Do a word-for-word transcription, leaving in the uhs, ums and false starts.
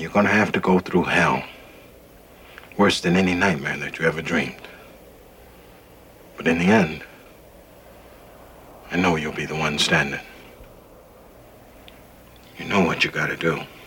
You're gonna have to go through hell. Worse than any nightmare that you ever dreamed. But in the end, I know you'll be the one standing. You know what you gotta do.